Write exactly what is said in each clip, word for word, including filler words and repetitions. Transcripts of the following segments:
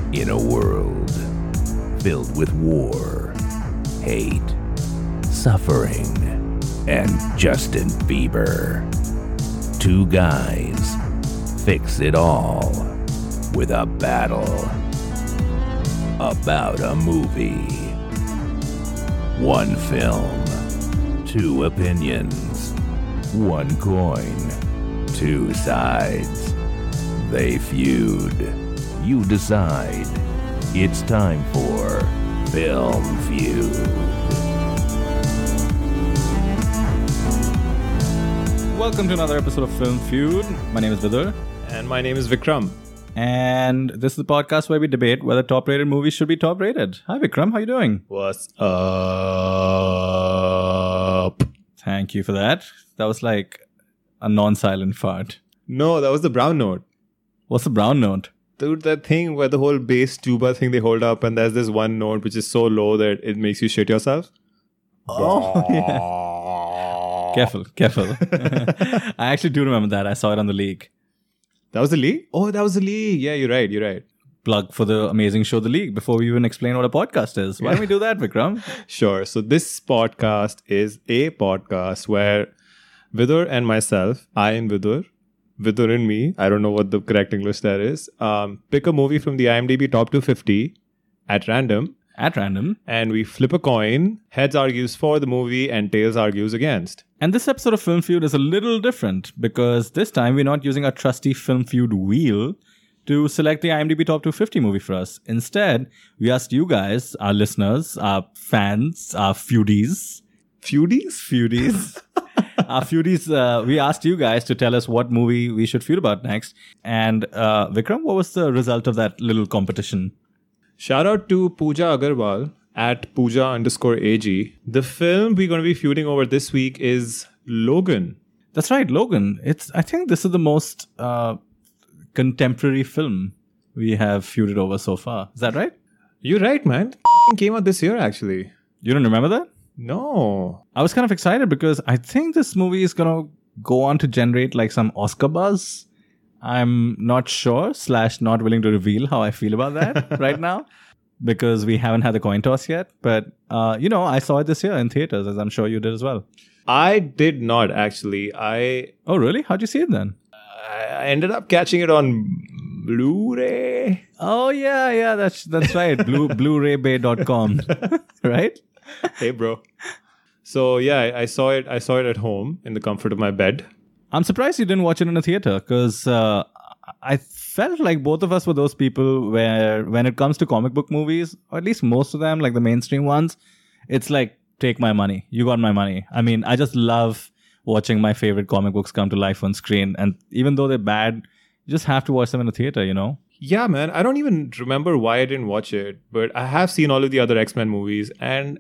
In a world filled with war, hate, suffering, and Justin Bieber, two guys fix it all with a battle about a movie. One film, two opinions, one coin, two sides. They feud. You decide. It's time for Film Feud. Welcome to another episode of Film Feud. My name is Vidur. And my name is Vikram. And this is the podcast where we debate whether top-rated movies should be top-rated. Hi Vikram, how you doing? What's up? Thank you for that. That was like a non-silent fart. No, that was the brown note. What's the brown note? Dude, that thing where the whole bass tuba thing they hold up and there's this one note which is so low that it makes you shit yourself. Oh, yeah. Careful, careful. I actually do remember that. I saw it on The League. That was The League? Oh, that was The League. Yeah, you're right. You're right. Plug for the amazing show The League before we even explain what a podcast is. Why don't we do that, Vikram? Sure. So this podcast is a podcast where Vidur and myself, I and Vidur, Vidur and me, I don't know what the correct English there is, um, pick a movie from the IMDb top two fifty at random. At random. And we flip a coin. Heads argues for the movie and tails argues against. And this episode of Film Feud is a little different because this time we're not using our trusty Film Feud wheel to select the IMDb top two fifty movie for us. Instead, we asked you guys, our listeners, our fans, our feudies. Feudies? Feudies. Our feudies, uh, we asked you guys to tell us what movie we should feud about next. And uh, Vikram, what was the result of that little competition? Shout out to Pooja Agarwal at Pooja underscore AG. The film we're going to be feuding over this week is Logan. That's right, Logan. It's. I think this is the most uh, contemporary film we have feuded over so far. Is that right? You're right, man. It came out this year, actually. You don't remember that? No. I was kind of excited because I think this movie is going to go on to generate like some Oscar buzz. I'm not sure, slash not willing to reveal how I feel about that right now because we haven't had the coin toss yet. But, uh, you know, I saw it this year in theaters, as I'm sure you did as well. I did not, actually. I Oh, really? How'd you see it then? I ended up catching it on Blu-ray. Oh, yeah, yeah, that's that's right. Blu- Blu-ray bay dot com, right? Hey, bro. So, yeah, I, I saw it. I saw it at home in the comfort of my bed. I'm surprised you didn't watch it in a theater because uh, I felt like both of us were those people where when it comes to comic book movies, or at least most of them, like the mainstream ones, it's like, take my money. You got my money. I mean, I just love watching my favorite comic books come to life on screen. And even though they're bad, you just have to watch them in a theater, you know? Yeah, man. I don't even remember why I didn't watch it, but I have seen all of the other X-Men movies. And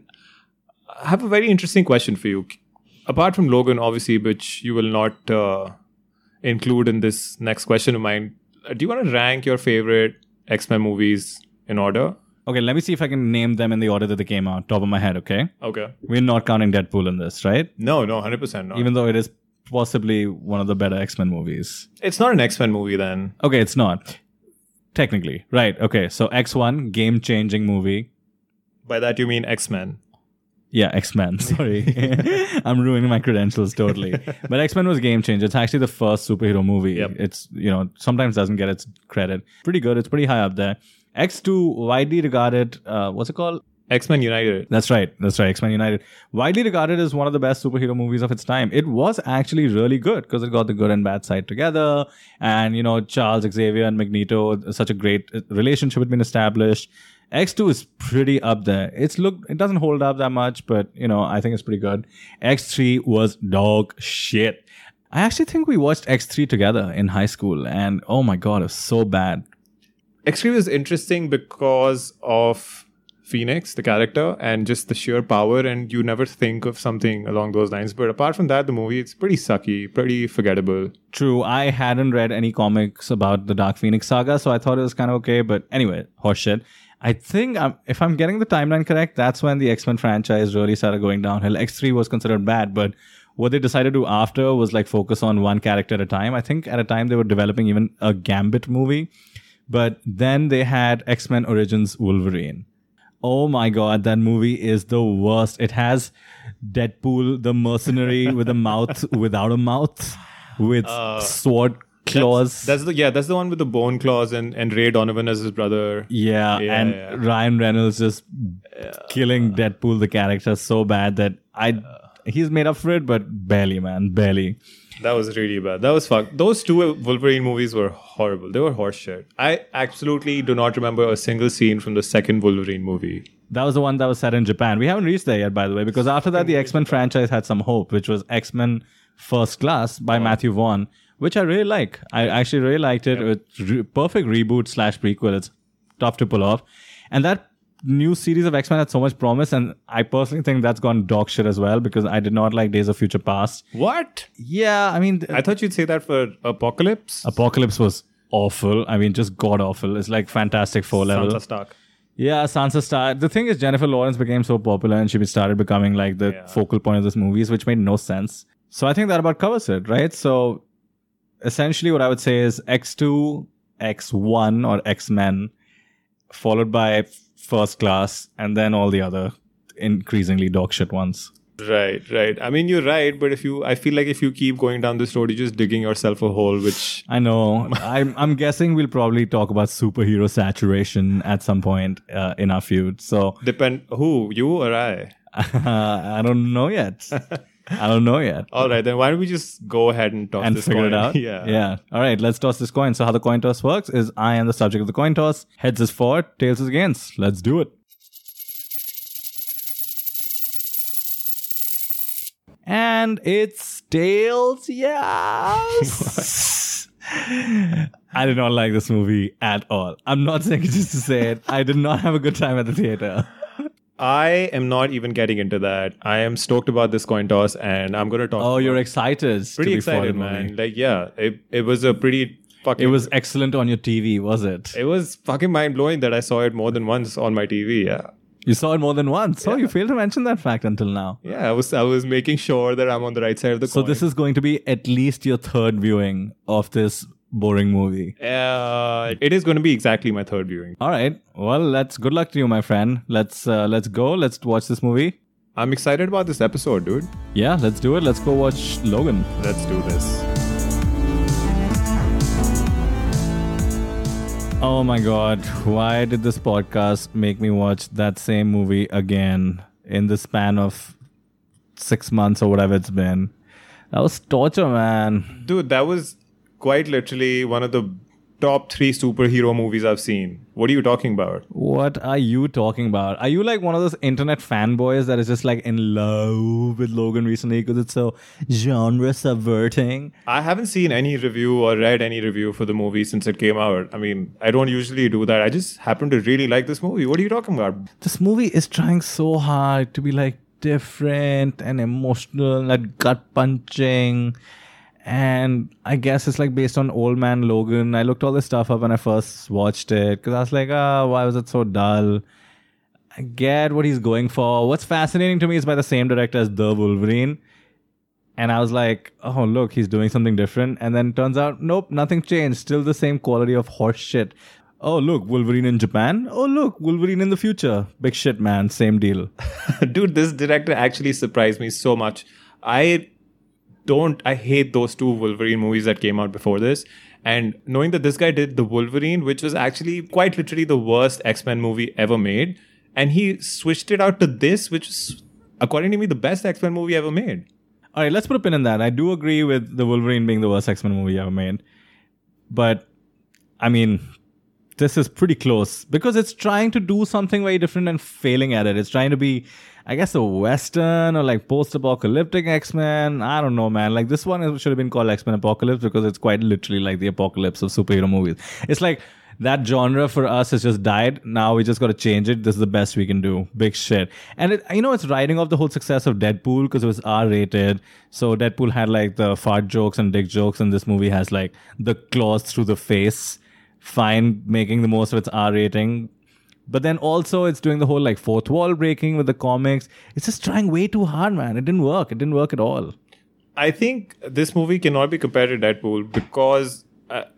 I have a very interesting question for you. Apart from Logan, obviously, which you will not uh, include in this next question of mine, do you want to rank your favorite X-Men movies in order? Okay, let me see if I can name them in the order that they came out, top of my head, okay? Okay. We're not counting Deadpool in this, right? No, no, one hundred percent not. Even though it is possibly one of the better X-Men movies. It's not an X-Men movie then. Okay, it's not. Technically. Right, okay. So X one, game-changing movie. By that you mean X-Men. Yeah, X-Men. Sorry. I'm ruining my credentials totally. But X-Men was a game changer. It's actually the first superhero movie. Yep. It's, you know, sometimes doesn't get its credit. Pretty good. It's pretty high up there. X two, widely regarded, uh, what's it called? X-Men United. That's right. That's right. X-Men United. Widely regarded as one of the best superhero movies of its time. It was actually really good because it got the good and bad side together. And, you know, Charles Xavier and Magneto, such a great relationship had been established. X two is pretty up there. It's look, it doesn't hold up that much, but, you know, I think it's pretty good. X three was dog shit. I actually think we watched X three together in high school. And, oh my God, it was so bad. X three was interesting because of Phoenix, the character, and just the sheer power, and you never think of something along those lines. But apart from that, the movie, it's pretty sucky, pretty forgettable. True. I hadn't read any comics about the Dark Phoenix saga, so I thought it was kind of okay. But anyway, horseshit. I think I'm, if I'm getting the timeline correct, that's when the X-Men franchise really started going downhill. X three was considered bad, but what they decided to do after was like focus on one character at a time. I think at a time they were developing even a Gambit movie, But then they had X-Men Origins Wolverine. Oh my god, that movie is the worst. It has Deadpool, the mercenary with a mouth without a mouth, with uh, sword claws. That's, that's the yeah, that's the one with the bone claws and, and Ray Donovan as his brother. Yeah, yeah and yeah. Ryan Reynolds just yeah. killing Deadpool, the character, so bad that I uh, he's made up for it, but barely, man, barely. That was really bad. That was fucked. Those two Wolverine movies were horrible. They were horseshit. I absolutely do not remember a single scene from the second Wolverine movie. That was the one that was set in Japan. We haven't reached there yet, by the way, because after that, the X-Men franchise had some hope, which was X-Men First Class by oh. Matthew Vaughn, which I really like. I actually really liked it. Yep. It's re- perfect reboot slash prequel. It's tough to pull off. And that new series of X-Men had so much promise, and I personally think that's gone dog shit as well, because I did not like Days of Future Past. What? Yeah, I mean... I thought you'd say that for Apocalypse. Apocalypse was awful. I mean, just god-awful. It's like Fantastic Four level. Sansa Stark. Yeah, Sansa Stark. The thing is, Jennifer Lawrence became so popular, and she started becoming like the yeah. focal point of this movies, which made no sense. So I think that about covers it, right? So essentially what I would say is X two, X one, or X-Men, followed by First Class, and then all the other increasingly dog shit ones. Right, right. I mean, you're right, but if you, I feel like if you keep going down this road, you're just digging yourself a hole, which... I know. I'm I'm guessing we'll probably talk about superhero saturation at some point uh, in our feud, so... Depend... Who? You or I? I don't know yet. I don't know yet. All right, then why don't we just go ahead and toss and this figure coin? it out? Yeah. Yeah. All right, let's toss this coin. So how the coin toss works is I am the subject of the coin toss. Heads is for, tails is against. Let's do it. And it's tails, yes. I did not like this movie at all. I'm not saying it just to say it. I did not have a good time at the theater. I am not even getting into that. I am stoked about this coin toss, and I'm going to talk. Oh, you're excited. Pretty excited, man. Movie. Like, yeah, it it was a pretty fucking. It was excellent on your T V, was it? It was fucking mind blowing that I saw it more than once on my T V. Yeah. You saw it more than once. Yeah. Oh, you failed to mention that fact until now. Yeah, I was I was making sure that I'm on the right side of the so coin. So this is going to be at least your third viewing of this boring movie. Uh, it is going to be exactly my third viewing. All right. Well, let's good luck to you, my friend. Let's uh, let's go. Let's watch this movie. I'm excited about this episode, dude. Yeah, let's do it. Let's go watch Logan. Let's do this. Oh my god, why did this podcast make me watch that same movie again in the span of six months or whatever it's been? That was torture, man. Dude, that was quite literally one of the top three superhero movies I've seen. What are you talking about? What are you talking about? Are you like one of those internet fanboys that is just like in love with Logan recently because it's so genre subverting? I haven't seen any review or read any review for the movie since it came out. I mean, I don't usually do that. I just happen to really like this movie. What are you talking about? This movie is trying so hard to be like different and emotional and gut punching. And I guess it's like based on Old Man Logan. I looked all this stuff up when I first watched it because I was like, ah, oh, why was it so dull? I get what he's going for. What's fascinating to me is by the same director as The Wolverine. And I was like, oh, look, he's doing something different. And then turns out, nope, nothing changed. Still the same quality of horse shit. Oh, look, Wolverine in Japan. Oh, look, Wolverine in the future. Big shit, man. Same deal. Dude, this director actually surprised me so much. I... Don't I hate those two Wolverine movies that came out before this, and knowing that this guy did the Wolverine, which was actually quite literally the worst X-Men movie ever made, and he switched it out to this, which is, according to me, the best X-Men movie ever made. All right, let's put a pin in that. I do agree with the Wolverine being the worst X-Men movie ever made, but I mean, this is pretty close because it's trying to do something very different and failing at it. It's trying to be, I guess, a Western or like post-apocalyptic X-Men. I don't know, man. Like this one should have been called X-Men Apocalypse because it's quite literally like the apocalypse of superhero movies. It's like that genre for us has just died. Now we just got to change it. This is the best we can do. Big shit. And it, you know, it's riding off the whole success of Deadpool because it was R-rated. So Deadpool had like the fart jokes and dick jokes, and this movie has like the claws through the face. Fine, making the most of its R rating. But then also it's doing the whole like fourth wall breaking with the comics. It's just trying way too hard, man. It didn't work. It didn't work at all. I think this movie cannot be compared to Deadpool because uh,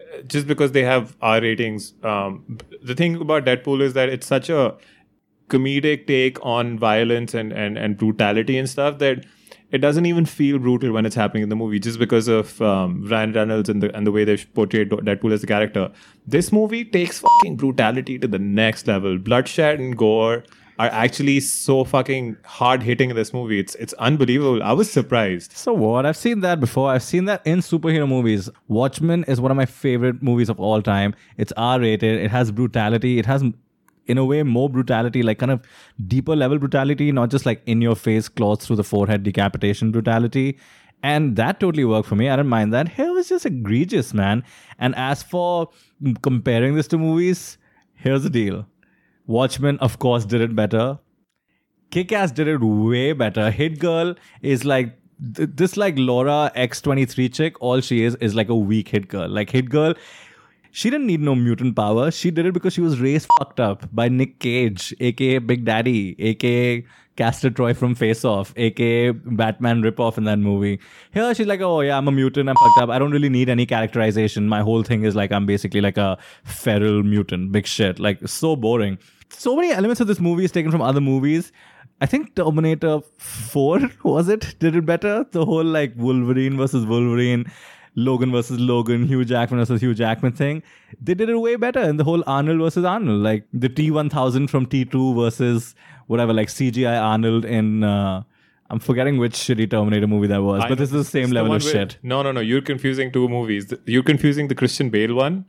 just because they have R ratings. Um, the thing about Deadpool is that it's such a comedic take on violence and, and, and brutality and stuff that it doesn't even feel brutal when it's happening in the movie, just because of um, Ryan Reynolds and the and the way they portrayed Deadpool as a character. This movie takes fucking brutality to the next level. Bloodshed and gore are actually so fucking hard hitting in this movie. It's it's unbelievable. I was surprised. So what? I've seen that before. I've seen that in superhero movies. Watchmen is one of my favorite movies of all time. It's R rated. It has brutality. It has, in a way, more brutality, like kind of deeper level brutality, not just like in your face, claws through the forehead, decapitation brutality. And that totally worked for me. I didn't mind that. It was just egregious, man. And as for comparing this to movies, here's the deal. Watchmen, of course, did it better. Kick-Ass did it way better. Hit Girl is like, th- this like Laura X twenty-three chick, all she is, is like a weak Hit Girl. Like Hit Girl, she didn't need no mutant power. She did it because she was raised fucked up by Nick Cage, aka Big Daddy, aka Castor Troy from Face Off, aka Batman ripoff in that movie. Here she's like, oh yeah, I'm a mutant, I'm fucked up. I don't really need any characterization. My whole thing is like I'm basically like a feral mutant. Big shit. Like so boring. So many elements of this movie is taken from other movies. I think Terminator four, was it? Did it better? The whole like Wolverine versus Wolverine, Logan versus Logan, Hugh Jackman versus Hugh Jackman thing. They did it way better in the whole Arnold versus Arnold. Like the T one thousand from T two versus whatever, like C G I Arnold in... Uh, I'm forgetting which shitty Terminator movie that was, I but know, this is the same the level of with, shit. No, no, no. You're confusing two movies. You're confusing the Christian Bale one,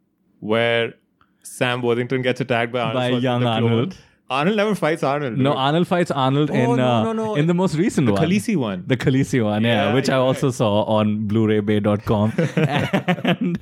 where Sam Worthington gets attacked by Arnold. By young Arnold. Arnold never fights Arnold. No, dude. Arnold fights Arnold Oh, in no, uh, no, no. in the most recent The one. Khaleesi one. The Khaleesi one, yeah, Yeah, which I you're also right. saw on Blu Ray Bay dot com. And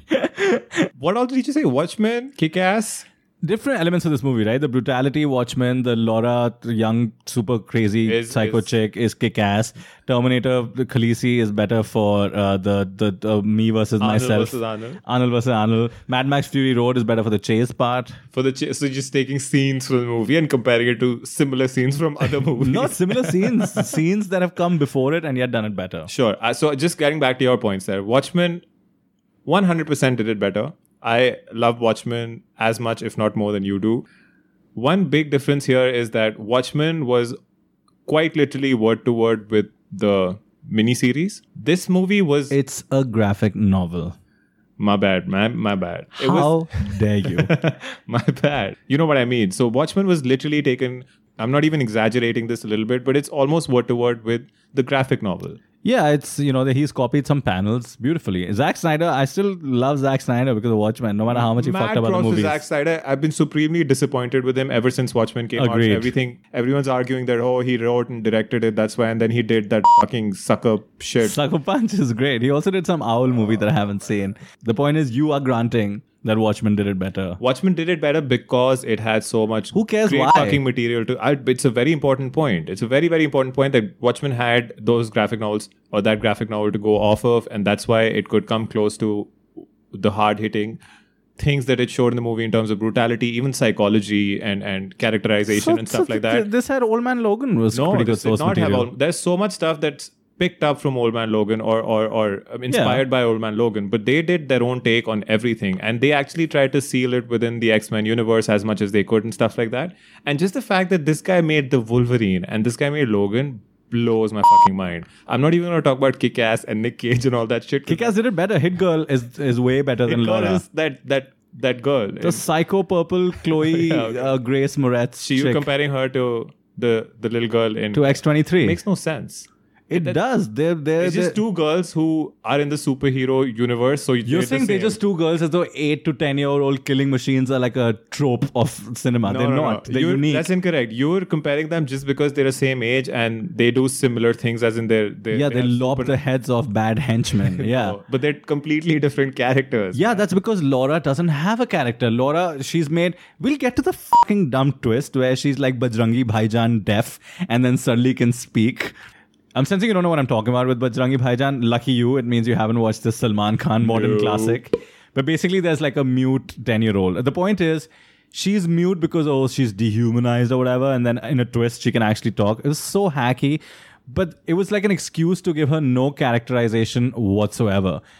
What else did you say? Watchmen? Kick-Ass? different elements of this movie, right? The brutality, Watchmen, the Laura, the young, super crazy Is- psycho is- chick is kick-ass. Terminator, the Khaleesi is better for uh, the, the the me versus Arnold myself. versus Arnold. Arnold versus Arnold. Mad Max Fury Road is better for the chase part. For the ch- so just taking scenes from the movie and comparing it to similar scenes from other movies. Not similar scenes, scenes that have come before it and yet done it better. Sure. Uh, so just getting back to your points there. Watchmen one hundred percent did it better. I love Watchmen as much, if not more than you do. One big difference here is that Watchmen was quite literally word to word with the miniseries. This movie was... It's a graphic novel. My bad, man. My bad. It How dare you? My bad. You know what I mean. So Watchmen was literally taken... I'm not even exaggerating this a little bit, but it's almost word to word with the graphic novel. Yeah, it's, you know, he's copied some panels beautifully. Zack Snyder, I still love Zack Snyder because of Watchmen, no matter how much he Mad fucked up other props to movies. Zack Snyder. I've been supremely disappointed with him ever since Watchmen came Agreed. out. Everything, everyone's arguing that, oh, he wrote and directed it, that's why, and then he did that fucking sucker shit. Sucker Punch is great. He also did some Owl movie that I haven't seen. The point is, you are granting that Watchmen did it better. Watchmen did it better because it had so much Who cares great why? fucking material to... I, it's a very important point. It's a very, very important point that Watchmen had those graphic novels or that graphic novel to go off of, and that's why it could come close to the hard-hitting things that it showed in the movie in terms of brutality, even psychology and, and characterization So- and so stuff like th- that. th- This had Old Man Logan was No, pretty good this did source not have material. all, there's so much stuff that's picked up from Old Man Logan or or, or um, inspired by Old Man Logan, but they did their own take on everything, and they actually tried to seal it within the X-Men universe as much as they could and stuff like that. And just the fact that this guy made the Wolverine and this guy made Logan blows my fucking mind. I'm not even going to talk about Kick-Ass and Nick Cage and all that shit. Kick-Ass did it better. Hit Girl is is way better than Hit Girl Laura. is that that that girl. The psycho purple Chloe Yeah, okay. uh, Grace Moretz She you chick comparing her to the the little girl in to X twenty-three. makes no sense. It that- does. They're they're, It's just they're- two girls who are in the superhero universe. So You're saying they're just two girls as though eight to ten year old killing machines are like a trope of cinema. they're not. They're You're- unique. That's incorrect. You're comparing them just because they're the same age and they do similar things as in their... their yeah, they have lop super- the heads off bad henchmen. Yeah. No, but they're completely different characters. Yeah, that's because Laura doesn't have a character. Laura, she's made... We'll get to the fucking dumb twist where she's like Bajrangi Bhaijaan deaf and then suddenly can speak. I'm sensing you don't know what I'm talking about with Bajrangi Bhaijaan. Lucky you, it means you haven't watched the Salman Khan modern No. classic. But basically, there's like a mute ten-year-old. The point is, she's mute because, oh, she's dehumanized or whatever, and then in a twist, she can actually talk. It was so hacky, but it was like an excuse to give her no characterization whatsoever.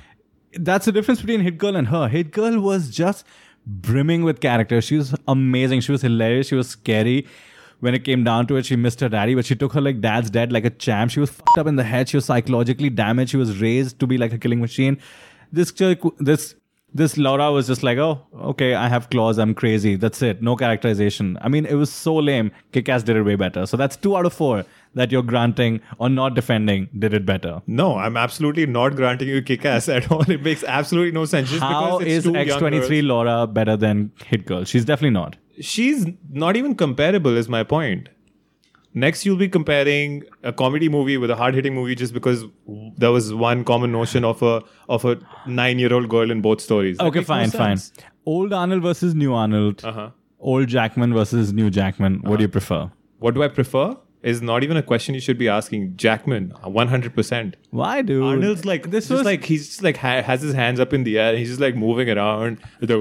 that's the difference between Hit Girl and her. Hit Girl was just brimming with character. She was amazing. She was hilarious. She was scary. When it came down to it, she missed her daddy, but she took her like dad's dead like a champ. She was fucked up in the head. She was psychologically damaged. She was raised to be like a killing machine. This chick, this this Laura was just like, oh, okay, I have claws. I'm crazy. That's it. No characterization. I mean, it was so lame. Kick-Ass did it way better. So that's two out of four that you're granting or not defending did it better. No, I'm absolutely not granting you Kick-Ass at all. It makes absolutely no sense. Just How because it's is two X young twenty-three girls. Laura better than Hit Girl? She's definitely not. She's not even comparable, is my point. Next, you'll be comparing a comedy movie with a hard-hitting movie just because there was one common notion of a of a nine-year-old girl in both stories. That Okay, makes no fine, fine. sense. Old Arnold versus new Arnold. Uh-huh. Old Jackman versus new Jackman. What do you prefer? What do I prefer? Is not even a question you should be asking. Jackman, one hundred percent. Why, dude? Arnold's like this just was like he's just like ha- has his hands up in the air and he's just like moving around. He's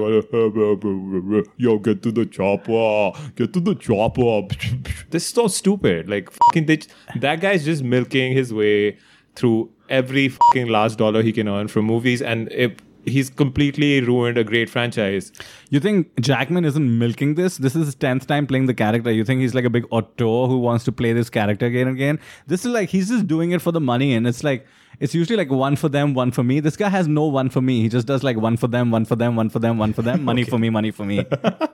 like, yo, get to the chopper, get to the chopper. This is so stupid. Like fucking, they, that guy's just milking his way through every fucking last dollar he can earn from movies, and it, he's completely ruined a great franchise. You think Jackman isn't milking this? This is his tenth time playing the character. You think he's like a big auteur who wants to play this character again and again? This is like, he's just doing it for the money. And it's like, it's usually like one for them, one for me. This guy has no one for me. He just does like one for them, one for them, one for them, one for them. Money for me, money for me.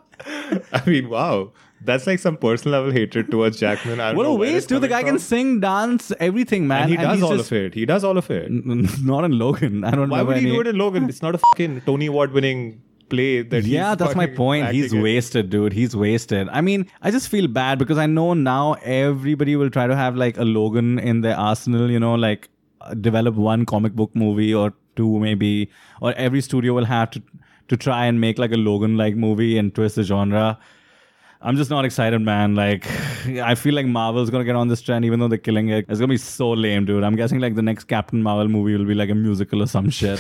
I mean, wow. That's like some personal level hatred towards Jackman. I don't What know a where it's waste, dude. The coming guy can from. sing, dance, everything, man. And he does he's all just- of it. He does all of it. Not in Logan. I don't Why remember would he any- do it in Logan? It's not a fucking Tony Award winning play that he's Yeah, that's my fucking point. He's acting in. wasted, dude. He's wasted. I mean, I just feel bad because I know now everybody will try to have like a Logan in their arsenal, you know, like uh, develop one comic book movie or two maybe, or every studio will have to to try and make like a Logan like movie and twist the genre. I'm just not excited, man. Like, I feel like Marvel's gonna get on this trend, even though they're killing it. It's gonna be so lame, dude. I'm guessing like the next Captain Marvel movie will be like a musical or some shit.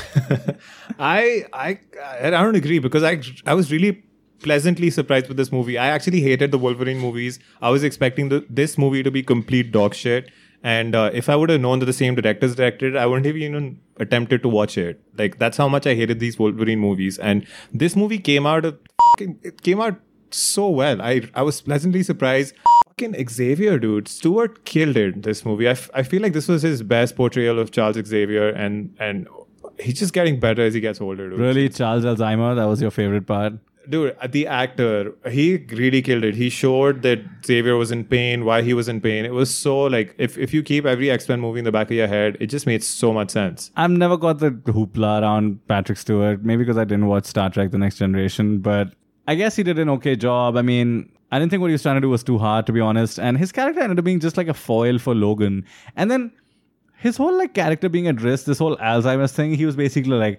I I I don't agree because I I was really pleasantly surprised with this movie. I actually hated the Wolverine movies. I was expecting the, this movie to be complete dog shit. And uh, if I would have known that the same directors directed it, I wouldn't have even attempted to watch it. Like that's how much I hated these Wolverine movies. And this movie came out of fucking, it came out so well. I I was pleasantly surprised. Fucking Xavier, dude. Stewart killed it. This movie. I, f- I feel like this was his best portrayal of Charles Xavier, and and he's just getting better as he gets older, dude. Really, Charles Alzheimer? That was your favorite part? Dude, the actor, he really killed it. He showed that Xavier was in pain, why he was in pain. It was so like, if, if you keep every X-Men movie in the back of your head, it just made so much sense. I've never got the hoopla around Patrick Stewart, maybe because I didn't watch Star Trek The Next Generation, but I guess he did an okay job. I mean, I didn't think what he was trying to do was too hard, to be honest. And his character ended up being just like a foil for Logan. And then his whole like character being at risk, this whole Alzheimer's thing, he was basically like,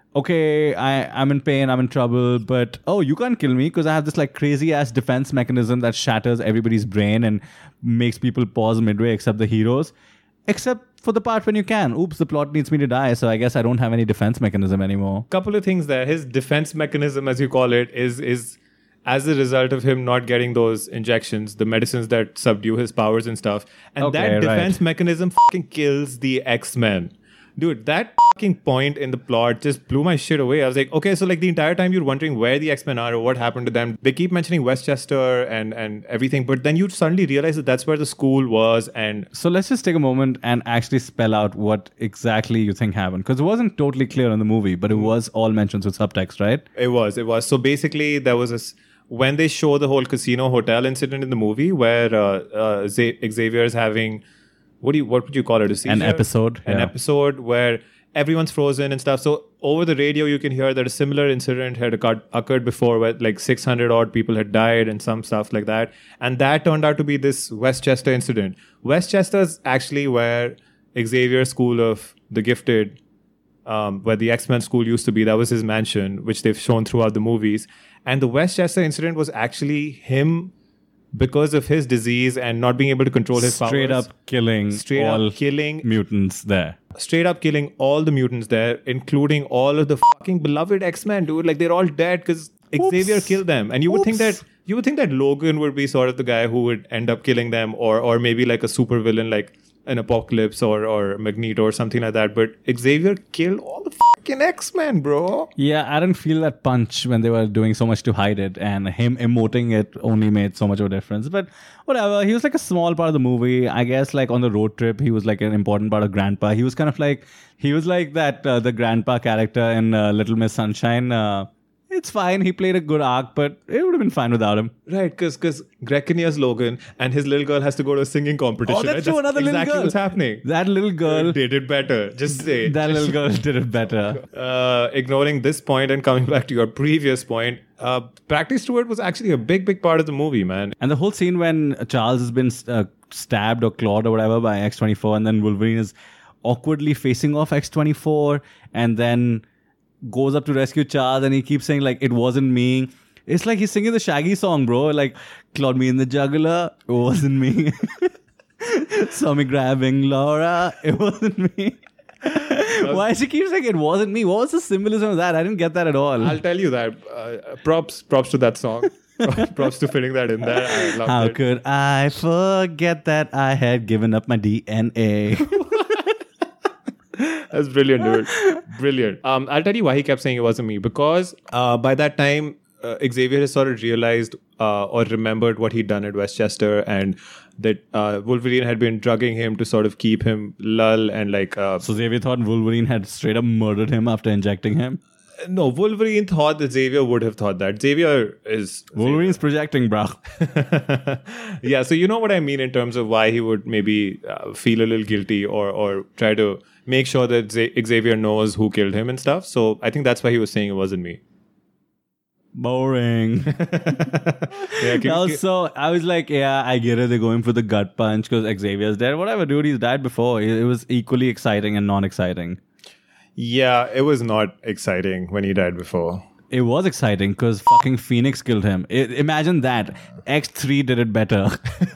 okay, I, I'm in pain, I'm in trouble, but oh, you can't kill me because I have this like crazy ass defense mechanism that shatters everybody's brain and makes people pause midway except the heroes. Except for the part when you can. Oops, the plot needs me to die, so I guess I don't have any defense mechanism anymore. Couple of things there. His defense mechanism, as you call it, is is as a result of him not getting those injections, the medicines that subdue his powers and stuff. And Okay, that right. defense mechanism fucking kills the X-Men. Dude, that fucking point in the plot just blew my shit away. I was like, okay, so like the entire time you're wondering where the X-Men are or what happened to them. They keep mentioning Westchester and, and everything, but then you suddenly realize that that's where the school was. And So let's just take a moment and actually spell out what exactly you think happened. Because it wasn't totally clear in the movie, but it was all mentions with subtext, right? it was, it was. So basically there was this, when they show the whole casino hotel incident in the movie where uh, uh, Z- Xavier is having, what do you, what would you call it? A seizure? An episode, An yeah. episode where everyone's frozen and stuff. So over the radio, you can hear that a similar incident had occurred, occurred before where like six hundred odd people had died and some stuff like that. And that turned out to be this Westchester incident. Westchester is actually where Xavier's School of the Gifted, um, where the X-Men school used to be. That was his mansion, which they've shown throughout the movies. And the Westchester incident was actually him because of his disease and not being able to control his Straight powers. up killing Straight all up killing mutants there. straight up killing all the mutants there, including all of the fucking beloved X-Men, dude. Like they're all dead because Xavier killed them. And you would think Oops. that you would think that Logan would be sort of the guy who would end up killing them, or or maybe like a super villain like an Apocalypse or, or Magneto or something like that. But Xavier killed all the fucking X-Men, bro. Yeah, I didn't feel that punch when they were doing so much to hide it, and him emoting it only made so much of a difference. But whatever, he was like a small part of the movie. I guess like on the road trip, he was like an important part of Grandpa. He was kind of like, he was like that, uh, the Grandpa character in uh, Little Miss Sunshine. Uh, It's fine. He played a good arc, but it would have been fine without him. Right, because because Greg Kinnear's Logan and his little girl has to go to a singing competition. Oh, that's right? true. Another exactly little girl. What's happening? That little girl They did better. Just say it. That little girl did it better. Uh, ignoring this point and coming back to your previous point, uh, Patrick Stewart was actually a big, big part of the movie, man. And the whole scene when Charles has been uh, stabbed or clawed or whatever by X twenty-four, and then Wolverine is awkwardly facing off X twenty-four, and then goes up to rescue Charles, and he keeps saying like, "It wasn't me." It's like he's singing the Shaggy song, bro. Like, clawed me in the jugular, it wasn't me. Saw me grabbing Laura, it wasn't me. Why does she keep saying it wasn't me? What was the symbolism of that? I didn't get that at all. I'll tell you that. Uh, props, props to that song. Props to fitting that in there. I loved How it. could I forget that I had given up my D N A? That's brilliant, dude. Brilliant. Um, I'll tell you why he kept saying it wasn't me. Because uh, by that time, uh, Xavier has sort of realized uh, or remembered what he'd done at Westchester, and that uh, Wolverine had been drugging him to sort of keep him lull and like... Uh, So Xavier thought Wolverine had straight up murdered him after injecting him? no, Wolverine thought that Xavier would have thought that. Xavier is... Wolverine's projecting, bro. Yeah, so you know what I mean in terms of why he would maybe uh, feel a little guilty or or try to make sure that Z- Xavier knows who killed him and stuff. So I think that's why he was saying it wasn't me. Boring. Yeah, can- Also, I was like, yeah, I get it. They're going for the gut punch because Xavier's dead. Whatever, dude. He's died before. It it was equally exciting and non-exciting. yeah, it was not exciting when he died before. It was exciting because fucking Phoenix killed him. I imagine that. X three did it better.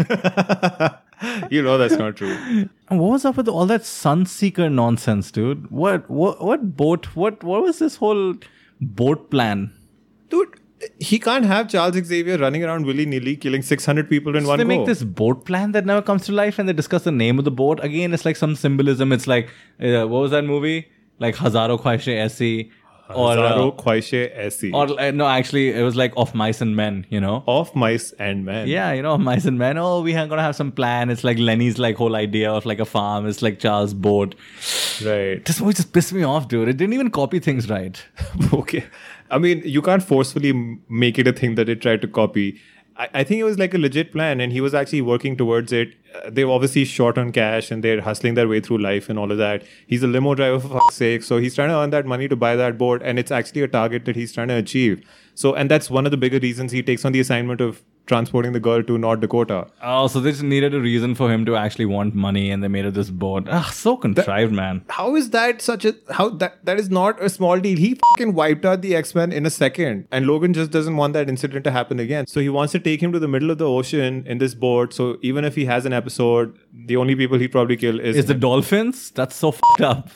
You know that's not true. And what was up with all that Sunseeker nonsense, dude? What, what, what boat? What, what was this whole boat plan? Dude, he can't have Charles Xavier running around willy-nilly killing six hundred people in So one they go. make this boat plan that never comes to life, and they discuss the name of the boat. Again, it's like some symbolism. It's like, uh, what was that movie? Like Hazaro Khwaishe Aisi. Or, Hazaro uh, Khwaishe Aisi. or uh, no, actually, it was like Of Mice and Men, you know? Of Mice and Men. Yeah, you know, Of Mice and Men. Oh, we are going to have some plan. It's like Lenny's like whole idea of like a farm. It's like Charles' boat. Right. This movie just pissed me off, dude. It didn't even copy things right. Okay. I mean, you can't forcefully m- make it a thing that it tried to copy. I, I think it was like a legit plan, and he was actually working towards it. Uh, they're obviously short on cash, and they're hustling their way through life and all of that. He's a limo driver, for fuck's sake. So he's trying to earn that money to buy that boat, and it's actually a target that he's trying to achieve. So, and that's one of the bigger reasons he takes on the assignment of transporting the girl to North Dakota. Oh, so they just needed a reason for him to actually want money, and they made it this boat. Ah, so contrived, man. How is that such a how that that is not a small deal? He fucking wiped out the X-Men in a second, and Logan just doesn't want that incident to happen again. So he wants to take him to the middle of the ocean in this boat. So even if he has an episode, the only people he probably kill is Is the dolphins? That's so fucked up.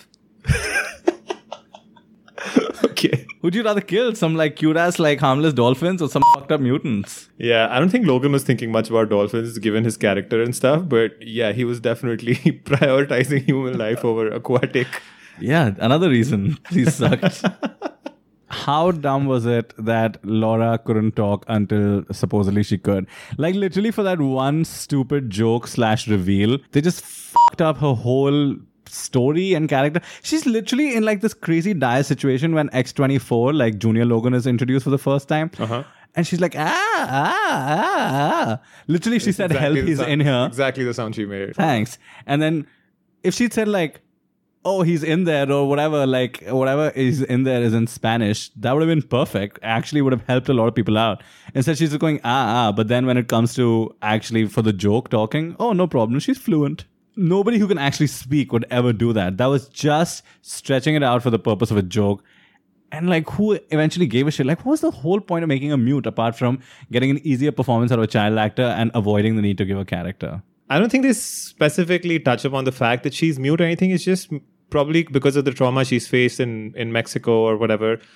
okay. Would you rather kill some like cute ass like harmless dolphins or some fucked up mutants? Yeah, I don't think Logan was thinking much about dolphins given his character and stuff, but yeah, he was definitely prioritizing human life over aquatic. Yeah, another reason he sucked. How dumb was it that Laura couldn't talk until supposedly she could? Like literally for that one stupid joke slash reveal, they just fucked up her whole story and character. She's literally in like this crazy dire situation when X twenty-four, like Junior Logan, is introduced for the first time. Uh-huh. And she's like, ah, ah, ah, ah. Literally, she said, Exactly help, the he's sound- in here. Exactly the sound she made. Thanks. And then if she'd said like, oh, he's in there or whatever, like whatever is in there is in Spanish, that would have been perfect. Actually would have helped a lot of people out. Instead, she's just going, ah, ah. But then when it comes to actually for the joke talking, oh, no problem. She's fluent. Nobody who can actually speak would ever do that. That was just stretching it out for the purpose of a joke. And like, who eventually gave a shit? Like, what was the whole point of making a mute apart from getting an easier performance out of a child actor and avoiding the need to give a character? I don't think they specifically touch upon the fact that she's mute or anything. It's just probably because of the trauma she's faced in, in Mexico or whatever.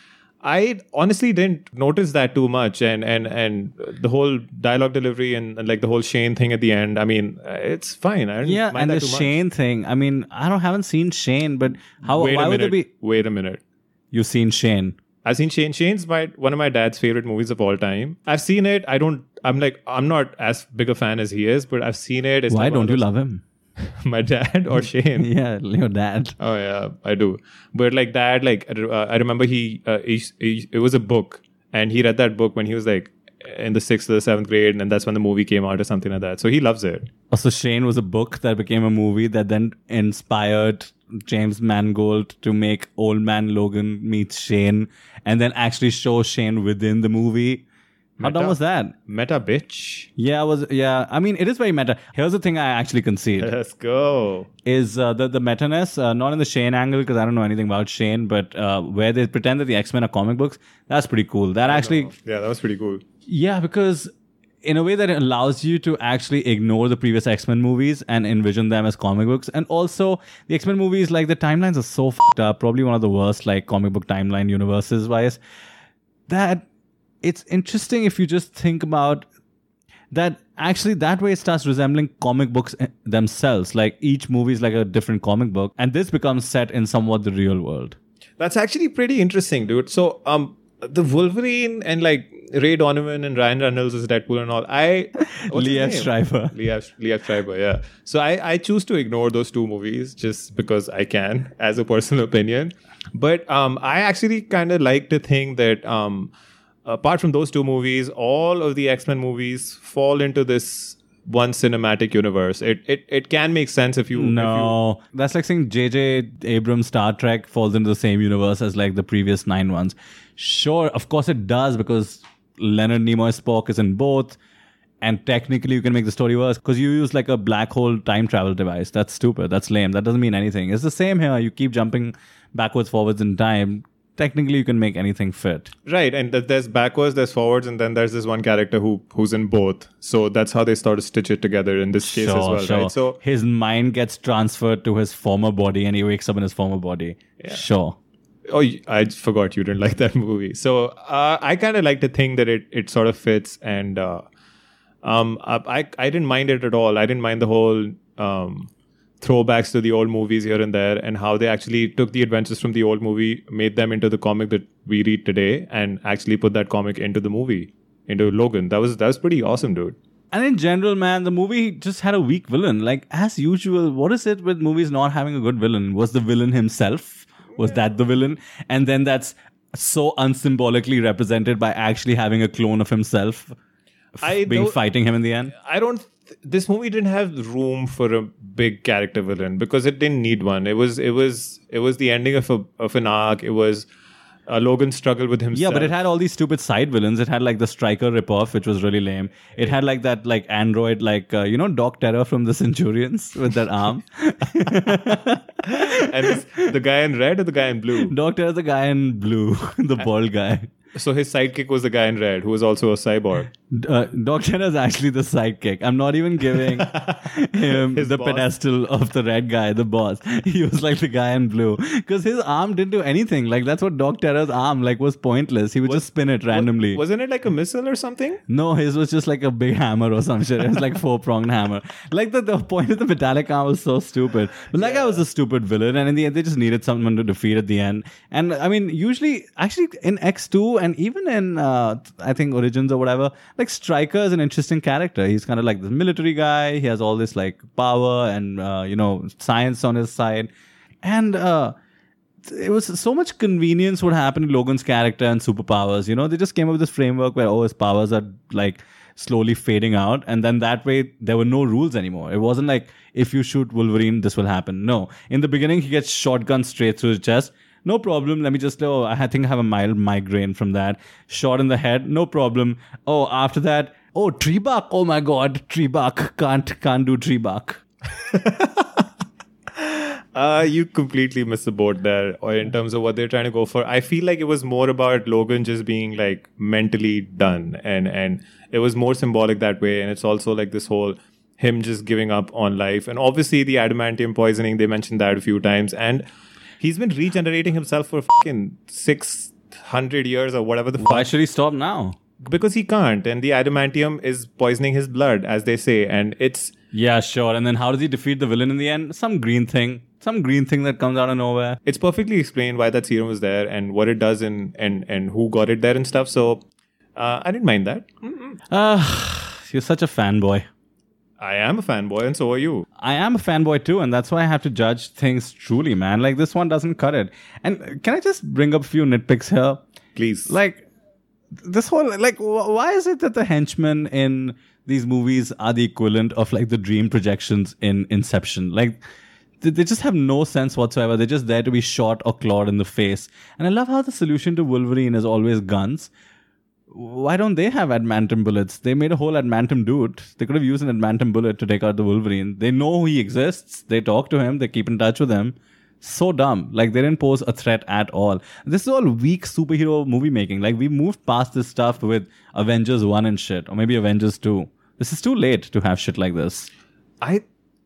I honestly didn't notice that too much, and and and the whole dialogue delivery and, and like the whole Shane thing at the end. I mean, it's fine. I didn't Yeah, mind and that the too much. Shane thing. I mean, I don't haven't seen Shane, but how? Wait why a would minute. there be? Wait a minute. You've seen Shane. I've seen Shane. Shane's my one of my dad's favorite movies of all time. I've seen it. I don't. I'm like I'm not as big a fan as he is, but I've seen it. It's Why like one don't you of love him? those- my dad or Shane? Yeah, your dad. Oh yeah, I do. But like that, like uh, I remember he, uh, he, he, it was a book, and he read that book when he was like in the sixth or the seventh grade, and that's when the movie came out or something like that. So he loves it. Also, Shane was a book that became a movie that then inspired James Mangold to make Old Man Logan meets Shane, and then actually show Shane within the movie. How Meta. dumb was that? Meta bitch. Yeah, it was yeah. I mean, it is very meta. Here's the thing I actually concede. Let's go. is uh, the the meta-ness, uh, not in the Shane angle because I don't know anything about Shane, but uh, where they pretend that the X-Men are comic books. That's pretty cool. That actually, Yeah, that was pretty cool. yeah, because in a way that it allows you to actually ignore the previous X-Men movies and envision them as comic books. And also, the X-Men movies, like the timelines are so fucked up. Probably one of the worst, like comic book timeline universes wise. That it's interesting if you just think about that. Actually, that way it starts resembling comic books themselves. Like each movie is like a different comic book, and this becomes set in somewhat the real world. That's actually pretty interesting, dude. So, um, the Wolverine and like Ray Donovan and Ryan Reynolds as Deadpool and all. I what's his Liev name? Schreiber. Liev Liev Schreiber, yeah. So I I choose to ignore those two movies just because I can, as a personal opinion. But um, I actually kind of like to think that um. apart from those two movies, all of the X-Men movies fall into this one cinematic universe. It it it can make sense if you No, if that's like saying J J Abrams' Star Trek falls into the same universe as like the previous nine ones. Sure, of course it does because Leonard Nimoy Spock is in both, and technically you can make the story worse because you use like a black hole time travel device. That's stupid. That's lame. That doesn't mean anything. It's the same here. You keep jumping backwards, forwards in time. Technically, you can make anything fit. you, right, and th- there's backwards, there's forwards, and then there's this one character who who's in both. So that's how they sort of stitch it together in this case as well, right? So his mind gets transferred to his former body and he wakes up in his former body. Yeah. Sure. Oh, I forgot you didn't like that movie. So uh, I kind of like to think that it it sort of fits, and uh, um, I I didn't mind it at all. I didn't mind the whole um, throwbacks to the old movies here and there, and how they actually took the adventures from the old movie, made them into the comic that we read today, and actually put that comic into the movie, into Logan. That was that was pretty awesome, dude. And in general, man, the movie just had a weak villain. Like, as usual, what is it with movies not having a good villain? Was the villain himself? Was that the villain? And then that's so unsymbolically represented by actually having a clone of himself f- I being don't- fighting him in the end. I don't. Th- this movie didn't have room for a big character villain because it didn't need one. It was it was it was the ending of a of an arc. It was uh, Logan's struggle with himself. Yeah, but it had all these stupid side villains. It had like the Striker ripoff, which was really lame. It had like that like android, like uh, you know, Doc Terror from the Centurions with that arm. and this, the guy in red or the guy in blue. Doc Terror's the guy in blue, the bald guy. So his sidekick was the guy in red, who was also a cyborg. Uh, Doc Terror is actually the sidekick. I'm not even giving him His the boss. pedestal of the red guy, the boss. He was like the guy in blue because his arm didn't do anything. Like that's what Doc Terror's arm like was pointless. He would just spin it randomly. Wasn't it like a missile or something? No, his was just like a big hammer or some shit. It was like four pronged hammer. Like the, the point of the metallic arm was so stupid. But that guy was a stupid villain, and in the end, they just needed someone to defeat at the end. And I mean, usually, actually, in X two and even in uh, I think Origins or whatever, like Stryker is an interesting character. He's kind of like this military guy. He has all this like power and uh, you know science on his side, and. uh it was so much convenience what happened to Logan's character and superpowers. You know, they just came up with this framework where, oh, his powers are like slowly fading out. And then that way there were no rules anymore. It wasn't like, if you shoot Wolverine, this will happen. No. In the beginning, he gets shotgun straight through his chest. No problem. Let me just, oh, I think I have a mild migraine from that. Shot in the head. No problem. Oh, after that, oh, tree bark. Oh my God. Tree bark. Can't, can't do tree bark. Uh, you completely missed the boat there, or in terms of what they're trying to go for. I feel like it was more about Logan just being like mentally done, and and it was more symbolic that way. And it's also like this whole him just giving up on life, and obviously the adamantium poisoning. They mentioned that a few times, and he's been regenerating himself for fucking six hundred years or whatever the Why fuck. should he stop now? Because he can't, and the adamantium is poisoning his blood, as they say, and it's Yeah, sure. And then how does he defeat the villain in the end? Some green thing. Some green thing that comes out of nowhere. it's perfectly explained why that serum was there and what it does and and and who got it there and stuff. So uh, I didn't mind that. Ah, you're such a fanboy. I am a fanboy, and so are you. I am a fanboy too, and that's why I have to judge things truly, man. Like, this one doesn't cut it. And can I just bring up a few nitpicks here? Please, Like, this whole, like, wh- why is it that the henchmen in these movies are the equivalent of, like, the dream projections in Inception? Like, they they just have no sense whatsoever. They're just there to be shot or clawed in the face. And I love how the solution to Wolverine is always guns. Why don't they have adamantium bullets? They made a whole adamantium dude. They could have used an adamantium bullet to take out the Wolverine. They know he exists. They talk to him. They keep in touch with him. So dumb. Like, they didn't pose a threat at all. This is all weak superhero movie making. Like, we moved past this stuff with Avengers one and shit. Or maybe Avengers two. This is too late to have shit like this. I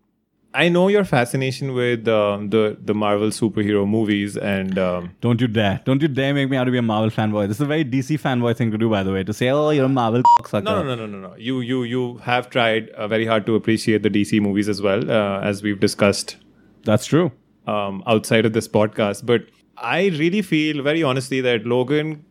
I know your fascination with um, the the Marvel superhero movies, and um, Don't you dare. Don't you dare make me out to be a Marvel fanboy. This is a very D C fanboy thing to do, by the way. To say, oh, you're a Marvel cocksucker. no, no, no, no, no, no. You you you have tried uh, very hard to appreciate the D C movies as well, uh, as we've discussed That's true. um, outside of this podcast. But I really feel very honestly that Logan,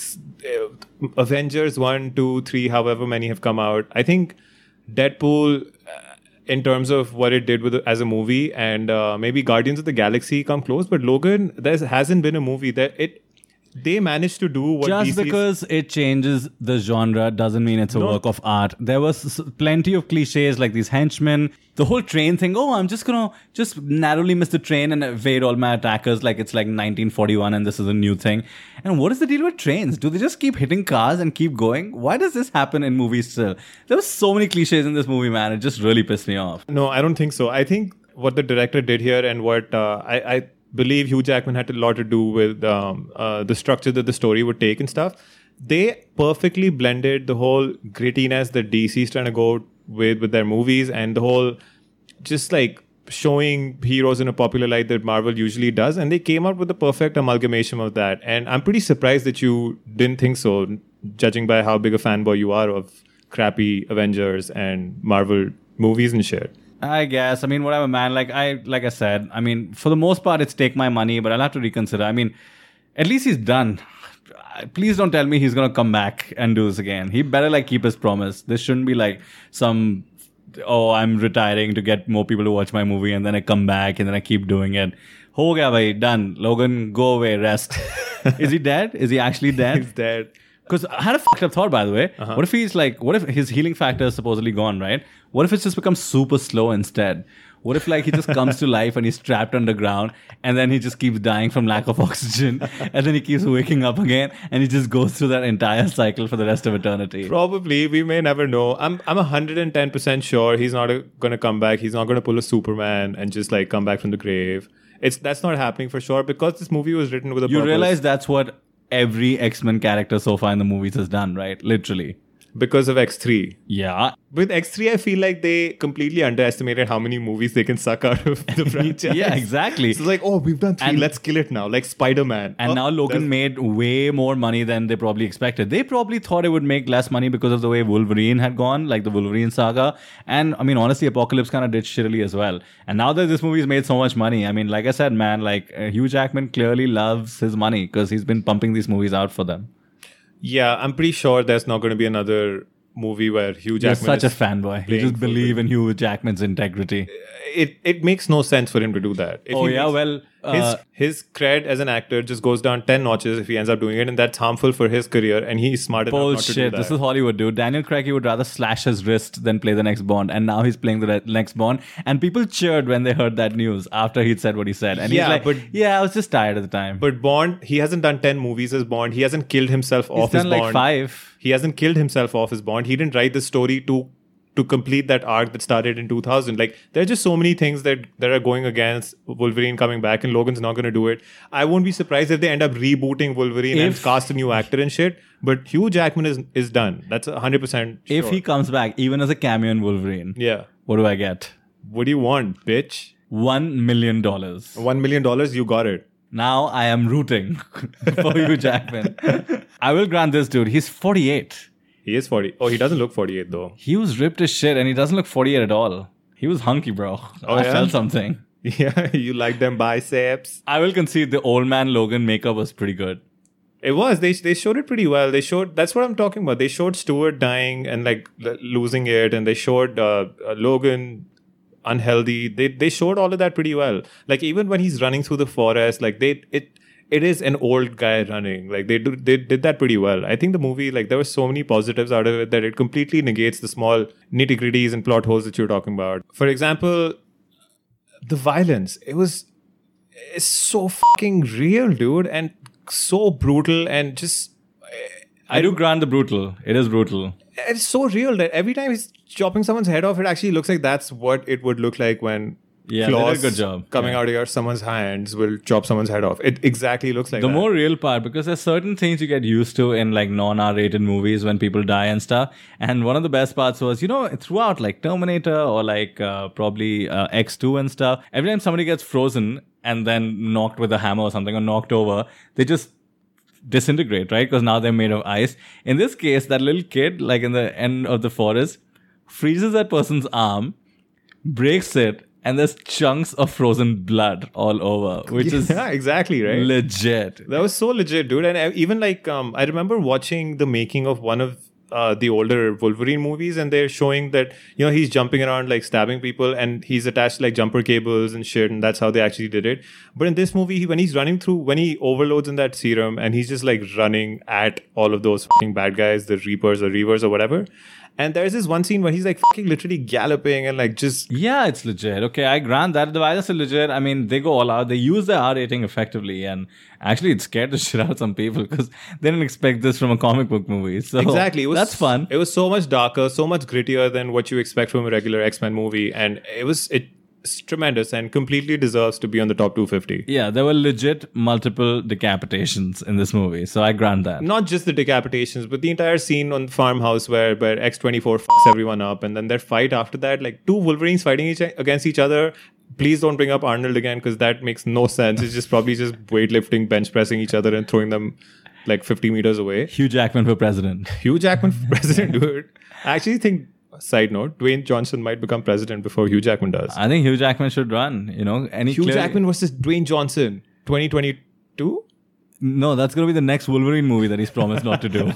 uh, Avengers one, two, three, however many have come out. I think Deadpool, uh, in terms of what it did with it as a movie, and uh, maybe Guardians of the Galaxy come close. But Logan, there hasn't been a movie that it they managed to do what Just D C's because it changes the genre doesn't mean it's a No. work of art. There was s- plenty of cliches like these henchmen, the whole train thing. Oh, I'm just gonna just narrowly miss the train and evade all my attackers like it's like nineteen forty-one and this is a new thing. And what is the deal with trains? Do they just keep hitting cars and keep going? Why does this happen in movies still? There were so many cliches in this movie, man. It just really pissed me off. No, I don't think so. I think what the director did here and what uh, I, I believe Hugh Jackman had a lot to do with um, uh, the structure that the story would take and stuff. They perfectly blended the whole grittiness that D C's trying to go with with their movies and the whole just like showing heroes in a popular light that Marvel usually does. And they came out with the perfect amalgamation of that. And I'm pretty surprised that you didn't think so, judging by how big a fanboy you are of crappy Avengers and Marvel movies and shit. I guess. I mean, whatever, man. Like I, like I said, I mean, for the most part, it's take my money, but I'll have to reconsider. I mean, at least he's done. Please don't tell me he's gonna come back and do this again. He better like keep his promise. This shouldn't be like some, oh, I'm retiring to get more people to watch my movie, and then I come back and then I keep doing it. Ho gaya bhai, done. Logan, go away, rest. Is he dead? Is he actually dead? He's dead. Because I had a fucked up thought, by the way. What if he's like, what if his healing factor is supposedly gone, right? What if it's just become super slow instead? What if like he just comes to life and he's trapped underground and then he just keeps dying from lack of oxygen and then he keeps waking up again and he just goes through that entire cycle for the rest of eternity? Probably, we may never know. I'm I'm one hundred ten percent sure he's not going to come back. He's not going to pull a Superman and just like come back from the grave. It's that's not happening for sure because this movie was written with a You purpose. realize that's what every X-Men character so far in the movies has done, right? Literally. because of X three. Yeah. With X three, I feel like they completely underestimated how many movies they can suck out of the franchise. Yeah, exactly. So it's like, oh, we've done three, And- let's kill it now. Like Spider-Man. And Oh, now Logan that's- made way more money than they probably expected. They probably thought it would make less money because of the way Wolverine had gone, like the Wolverine saga. And I mean, honestly, Apocalypse kind of did shittily as well. And now that this movie's made so much money, I mean, like I said, man, like uh, Hugh Jackman clearly loves his money because he's been pumping these movies out for them. Yeah, I'm pretty sure there's not going to be another movie where Hugh You're Jackman such a is fanboy. You playing just believe in Hugh Jackman's integrity. it it makes no sense for him to do that. If Oh, he yeah, makes- well, his uh, his cred as an actor just goes down ten notches if he ends up doing it, and that's harmful for his career. And he's smart enough not to do Bullshit. that. This is Hollywood, dude. Daniel Craig, he would rather slash his wrist than play the next Bond. And now he's playing the re- next Bond. And people cheered when they heard that news after he'd said what he said. And Yeah, he's like, but- yeah, I was just tired at the time. But Bond, he hasn't done ten movies as Bond. He hasn't killed himself he's off his done like Bond. five. He hasn't killed himself off his Bond. He didn't write the story to to complete that arc that started in two thousand. Like, there are just so many things that, that are going against Wolverine coming back, and Logan's not going to do it. I won't be surprised if they end up rebooting Wolverine and If- cast a new actor and shit. But Hugh Jackman is is done. That's one hundred percent sure. If he comes back, even as a cameo in Wolverine, Yeah. what do I get? What do you want, bitch? One million dollars. One million dollars, you got it. Now I am rooting for Hugh Jackman. I will grant this dude. He's forty-eight. He is forty. Oh, he doesn't look forty-eight though. He was ripped as shit and he doesn't look forty-eight at all. He was hunky, bro. Oh, I yeah? felt something. Yeah, you like them biceps. I will concede the old man Logan makeup was pretty good. It was. They they showed it pretty well. They showed, that's what I'm talking about. They showed Stewart dying and like l- losing it, and they showed uh, uh, Logan unhealthy. They they showed all of that pretty well. Like even when he's running through the forest, like they it it is an old guy running. Like they do they did that pretty well. I think the movie, like there were so many positives out of it that it completely negates the small nitty gritties and plot holes that you're talking about. For example, the violence. It was it's so fucking real, dude, and so brutal and just. I do grant the brutal. It is brutal. It's so real that every time he's chopping someone's head off, it actually looks like that's what it would look like when Yeah, they did a claws good job. coming Yeah. out of your someone's hands will chop someone's head off. It exactly looks like The that. more real part, because there's certain things you get used to in like non-R rated movies when people die and stuff. And one of the best parts was, you know, throughout like Terminator or like uh, probably uh, X two and stuff, every time somebody gets frozen and then knocked with a hammer or something or knocked over, they just disintegrate, right? Because now they're made of ice. In this case, that little kid, like in the end of the forest, freezes that person's arm, breaks it, and there's chunks of frozen blood all over, which is yeah, exactly right. legit. That was so legit, dude. And I- even like, um, I remember watching the making of one of uh, the older Wolverine movies, and they're showing that, you know, he's jumping around like stabbing people, and he's attached to, like jumper cables and shit, and that's how they actually did it. But in this movie, he, when he's running through, when he overloads in that serum, and he's just like running at all of those fucking bad guys, the Reapers or Reavers or whatever. And there's this one scene where he's like fucking literally galloping and like just Yeah, it's legit. Okay, I grant that. The violence is legit. I mean, they go all out. They use the R rating effectively. And actually, it scared the shit out of some people because they didn't expect this from a comic book movie. So exactly. It was, that's fun. It was so much darker, so much grittier than what you expect from a regular X-Men movie. And it was it's tremendous and completely deserves to be on the top two fifty. Yeah, there were legit multiple decapitations in this movie. So I grant that. Not just the decapitations, but the entire scene on the farmhouse where, where X twenty-four fucks everyone up. And then their fight after that, like two Wolverines fighting each against each other. Please don't bring up Arnold again because that makes no sense. It's just probably just weightlifting, bench pressing each other and throwing them like fifty meters away. Hugh Jackman for president. Hugh Jackman for president, dude. I actually think, side note, Dwayne Johnson might become president before Hugh Jackman does. I think Hugh Jackman should run. You know, any Hugh clear- Jackman versus Dwayne Johnson, twenty twenty-two? No, that's going to be the next Wolverine movie that he's promised not to do.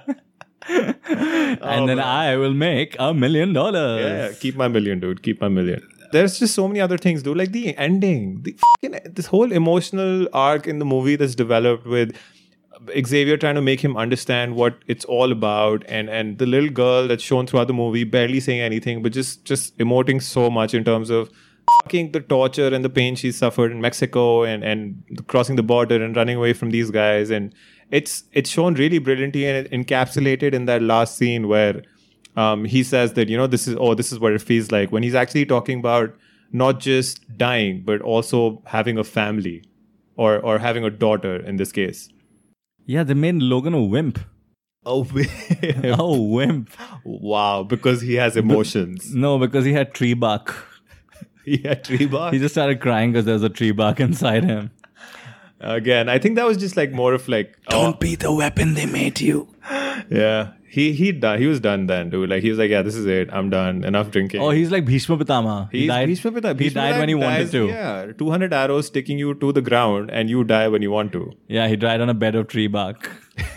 and then I will make a million dollars. Yeah, keep my million, dude. Keep my million. There's just so many other things, dude. Like the ending, the fucking, this whole emotional arc in the movie that's developed with Xavier trying to make him understand what it's all about, and and the little girl that's shown throughout the movie barely saying anything, but just just emoting so much in terms of fucking the torture and the pain she suffered in Mexico, and and crossing the border and running away from these guys, and it's it's shown really brilliantly and encapsulated in that last scene where um, he says that, you know, this is oh this is what it feels like, when he's actually talking about not just dying but also having a family, or or having a daughter in this case. Yeah, they made Logan a wimp. Oh, A wimp. wow! Because he has emotions. No, because he had tree bark. He had tree bark. He just started crying because there's a tree bark inside him. Again, I think that was just like more of like, oh, be the weapon they made you. yeah. He he done. He was done then, dude. Like he was like, yeah, this is it. I'm done. Enough drinking. Oh, he's like Bhishma Pitama. He He's died. Bhishma Pitama. He Bhishma died when he dies, wanted to. Yeah, two hundred arrows sticking you to the ground, and you die when you want to. Yeah, he died on a bed of tree bark.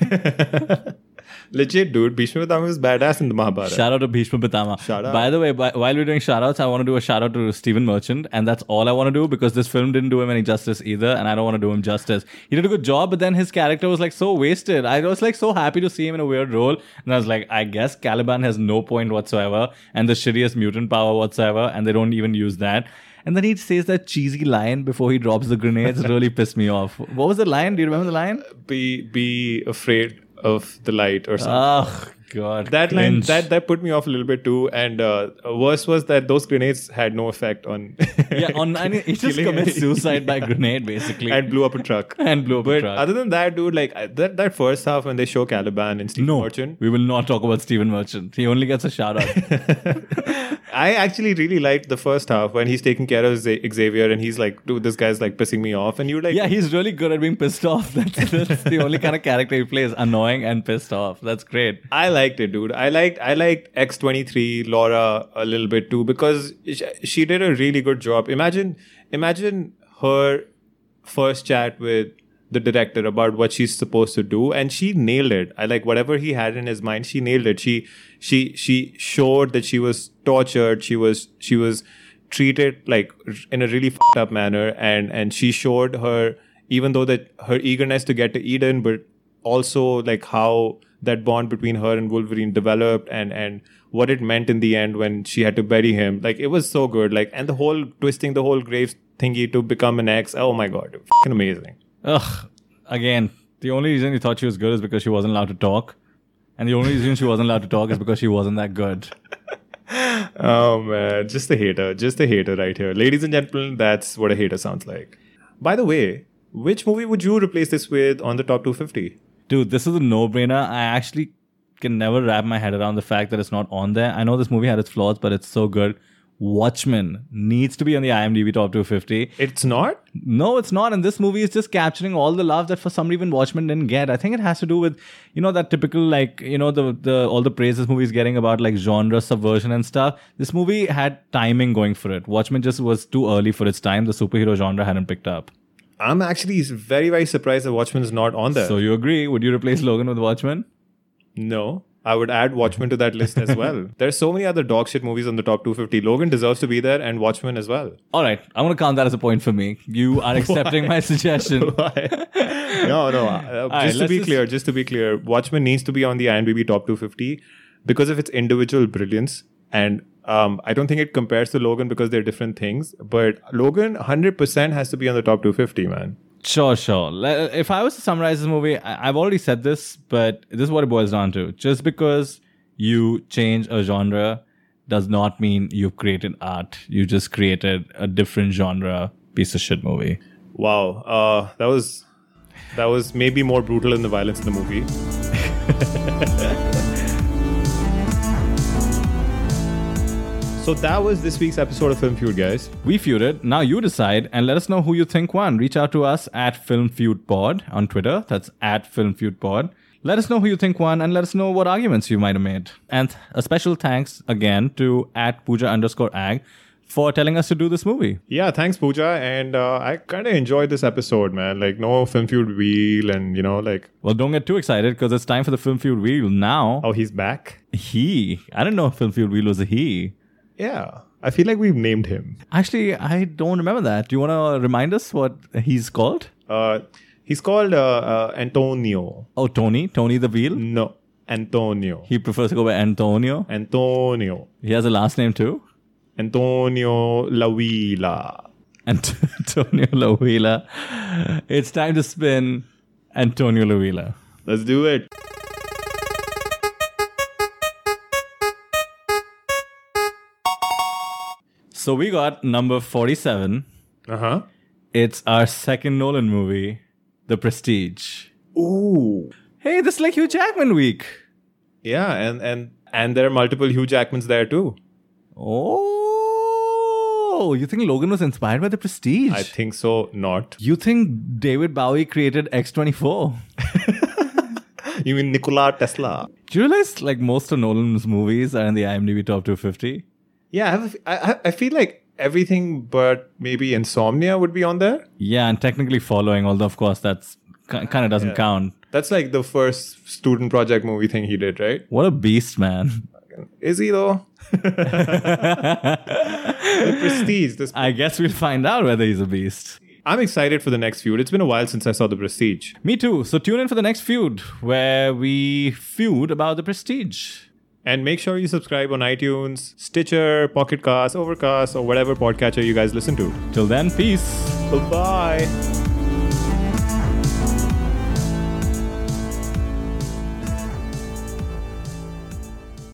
Legit, dude. Bhishma Pitama was badass in the Mahabharata. Shout out to Bhishma Pitama. Shout out. By the way, by, while we're doing shout outs, I want to do a shout out to Stephen Merchant, and that's all I want to do because this film didn't do him any justice either, and I don't want to do him justice. He did a good job, but then his character was like so wasted. I was like so happy to see him in a weird role, and I was like, I guess Caliban has no point whatsoever, and the shittiest mutant power whatsoever, and they don't even use that. And then he says that cheesy line before he drops the grenades. It really pissed me off. What was the line? Do you remember the line? Be be afraid of the light or something. Oh, God. That line, cringe. that that put me off a little bit too. And uh, worse was that those grenades had no effect on. Yeah, on I mean, he just killing commits any- suicide by grenade, basically. and blew up a truck. And blew up a But truck. other than that, dude, like I- that that first half when they show Caliban and Steve No, Merchant, we will not talk about Stephen Merchant. He only gets a shout out. I actually really liked the first half when he's taking care of Z- Xavier and he's like, dude, this guy's like pissing me off. And you're like, Yeah, he's really good at being pissed off. That's, that's the only kind of character he plays. Annoying and pissed off. That's great. I liked it, dude. I liked I liked X twenty-three, Laura, a little bit too because she, she did a really good job. Imagine, imagine her first chat with the director about what she's supposed to do, and she nailed it. I like whatever he had in his mind. She nailed it. She she she showed that she was tortured. She was she was treated like in a really fucked up manner, and and she showed her even though that her eagerness to get to Eden, but also like how that bond between her and Wolverine developed, and and what it meant in the end when she had to bury him. Like it was so good. Like and the whole twisting the whole grave thingy to become an X. Oh my god, fucking amazing. Ugh. Again, the only reason you thought she was good is because she wasn't allowed to talk. And the only reason she wasn't allowed to talk is because she wasn't that good. Oh man, just a hater. Just a hater right here. Ladies and gentlemen, that's what a hater sounds like. By the way, which movie would you replace this with on the top two fifty? Dude, this is a no-brainer. I actually can never wrap my head around the fact that it's not on there. I know this movie had its flaws, but it's so good. Watchmen needs to be on the IMDb top two fifty. It's not? No, it's not. And this movie is just capturing all the love that for some reason Watchmen didn't get. I think it has to do with, you know, that typical, like, you know, the the all the praise this movie is getting about like genre subversion and stuff. This movie had timing going for it. Watchmen just was too early for its time. The superhero genre hadn't picked up. I'm actually very, very surprised that Watchmen is not on there. So you agree? Would you replace Logan with Watchmen? No. I would add Watchmen to that list as well. There's so many other dog shit movies on the top two fifty. Logan deserves to be there and Watchmen as well. All right. I'm going to count that as a point for me. You are accepting my suggestion. Why? No, no. Uh, right, just to be just... clear, just to be clear, Watchmen needs to be on the IMDb top two fifty because of its individual brilliance. And um, I don't think it compares to Logan because they're different things. But Logan, one hundred percent has to be on the top two fifty, man. Sure, sure. If I was to summarize this movie, I've already said this, but this is what it boils down to. Just because you change a genre does not mean you've created art. You just created a different genre piece of shit movie. Wow. Uh, that was that was maybe more brutal than the violence in the movie. So that was this week's episode of Film Feud, guys. We feuded. Now you decide and let us know who you think won. Reach out to us at Film Feud Pod on Twitter. That's at Film Feud Pod. Let us know who you think won and let us know what arguments you might have made. And a special thanks again to at Pooja underscore ag for telling us to do this movie. Yeah, thanks, Pooja. And uh, I kind of enjoyed this episode, man. Like, no Film Feud wheel and, you know, like... Well, don't get too excited because it's time for the Film Feud wheel now. Oh, he's back? He. I didn't know Film Feud wheel was a he. Yeah. I feel like we've named him. Actually, I don't remember that. Do you want to remind us what he's called? Uh, he's called uh, uh, Antonio. Oh, Tony? Tony the Wheel? No. Antonio. He prefers to go by Antonio? Antonio. He has a last name too? Antonio Lahuila. Antonio Lahuila. It's time to spin Antonio Lahuila. Let's do it. So we got number forty-seven. Uh-huh. It's our second Nolan movie, The Prestige. Ooh. Hey, this is like Hugh Jackman week. Yeah, and, and, and there are multiple Hugh Jackmans there too. Oh, you think Logan was inspired by The Prestige? I think so, not. You think David Bowie created X twenty-four? You mean Nikola Tesla? Do you realize like most of Nolan's movies are in the IMDb top two fifty? Yeah, I, have a, I, I feel like everything but maybe Insomnia would be on there. Yeah, and technically following, although of course that's kind of doesn't Yeah. count. That's like the first student project movie thing he did, right? What a beast, man. Is he though? The Prestige. This I guess we'll find out whether he's a beast. I'm excited for the next feud. It's been a while since I saw The Prestige. Me too. So tune in for the next feud where we feud about The Prestige. And make sure you subscribe on iTunes, Stitcher, Pocket Cast, Overcast, or whatever podcatcher you guys listen to. Till then, peace. Bye-bye.